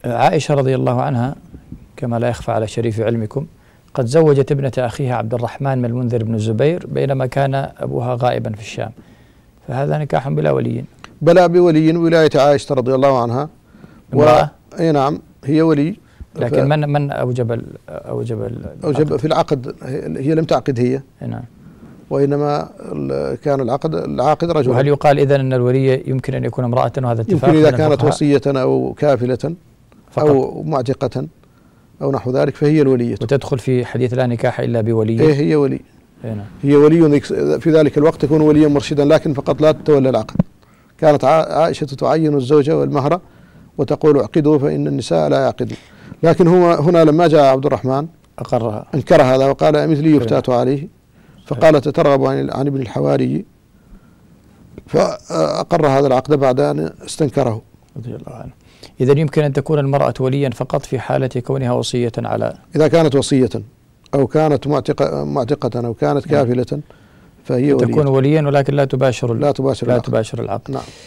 عائشة رضي الله عنها كما لا يخفى على شريف علمكم قد زوجت ابنة أخيها عبد الرحمن بن المنذر بن الزبير بينما كان أبوها غائبا في الشام، فهذا نكاح بلا ولي. بلا بولي، ولاية عائشة رضي الله عنها أي نعم هي ولي. لكن من أوجب في العقد؟ هي لم تعقد هي. نعم. وإنما كان العاقد رجل. وهل يقال إذن أن الولي يمكن أن يكون امرأة وهذا اتفاق؟ يمكن إذا كانت وصية أو كافلة فقط أو معتقة أو نحو ذلك فهي الولية. وتدخل في حديث لا نكاح إلا بولي. إيه هي ولي. نعم. هي ولي في ذلك الوقت تكون وليا مرشدا، لكن فقط لا تتولى العقد. كانت عائشة تعين الزوجة والمهر وتقول اعقدوا فإن النساء لا يعقدن، لكن هنا لما جاء عبد الرحمن أقرها، أنكر هذا وقال مثلي يفتات عليه، فقالت ترغب عن ابن الحواري، فأقر هذا العقد بعد أن استنكره رضي الله عنه. إذن يمكن أن تكون المرأة وليا فقط في حالة كونها وصية على، إذا كانت وصية أو كانت معتقة أو كانت كافلة فهي تكون وليا ولكن لا تباشر العقد. العقد. نعم.